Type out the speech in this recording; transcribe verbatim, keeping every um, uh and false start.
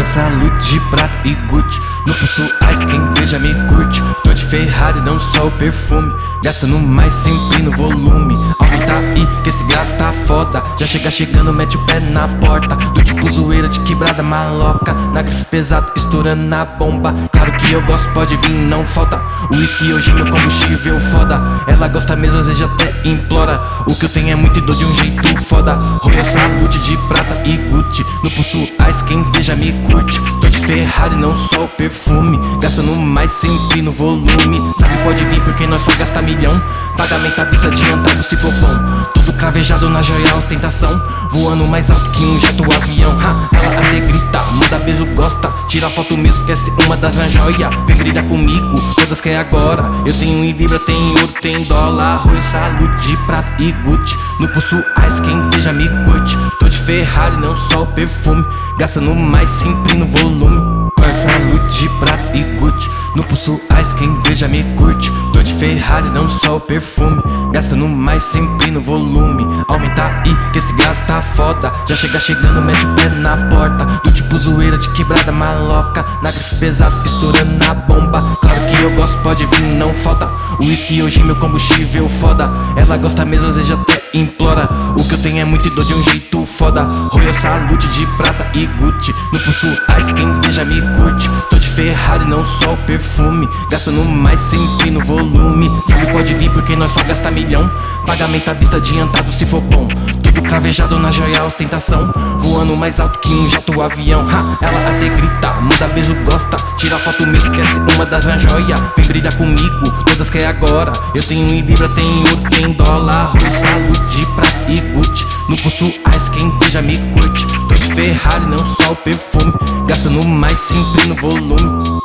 Salute de prata e Gucci. No pulso Ice, quem veja me curte. Tô de Ferrari, não só o perfume. Gastando mais sempre no volume. Aumenta aí, que esse grave tá foda. Já chega chegando, mete o pé na porta. Do tipo zoeira de quebrada maloca. Na grife pesado, estourando na bomba. Claro que eu gosto, pode vir, não falta. O whisky hoje meu combustível foda. Ela gosta mesmo, às vezes até implora. O que eu tenho é muito e dou de um jeito foda. Royal Salute de prata e Gucci. No pulso Ice, quem veja me curte. Tô de Ferrari, não só o perfume. Gastando mais sempre no volume. Sabe, pode vir porque nós só gasta milhão. Pagamento à vista adiantado se for bom. Tudo cravejado na joia ostentação. Voando mais alto que um jato avião. Ha, ela até grita, manda beijo, gosta. Tira foto mesmo, quer ser uma das minhas joias. Vem brilhar comigo, todas quer agora. Eu tenho em libra, tem ouro, tem dólar. Royal Salute de prata e Gucci. No pulso Ice, quem veja me curte. Tô de Ferrari, não só o perfume. Gastando mais sempre no volume. Royal Salute de prata e Gucci. No pulso Ice, quem veja me curte. Tô de Ferrari, não só o perfume. Gastando mais sempre no volume. Aumenta aí, que esse grave tá foda. Já chega chegando, mete o pé na porta. Do tipo zoeira de quebrada maloca. Na grife pesado, estourando na bomba. Claro que eu gosto, pode vir, não falta. O whisky hoje meu combustível foda. Ela gosta mesmo, às vezes até implora. O que eu tenho é muito e dou de um jeito foda. Royal Salute de prata e Gucci. No pulso Ice, quem veja me curte. Tô de Ferrari, não só o perfume. Gastando mais sempre no volume. Sabe, pode vir porque nós só gasta milhão. Pagamento à vista adiantado se for bom. Tudo cravejado na joia ostentação. Voando mais alto que um jato avião. Ha, ela até grita, manda beijo, gosta. Tira foto mesmo, quer ser uma das minhas joias. Vem brilhar comigo, todas quer agora. Eu tenho em libra, tem ouro, tem dólar. Royal Salute de prata e Gucci. No pulso Ice, quem veja me curte. Tô de Ferrari, não só o perfume. Gastando mais sempre no volume.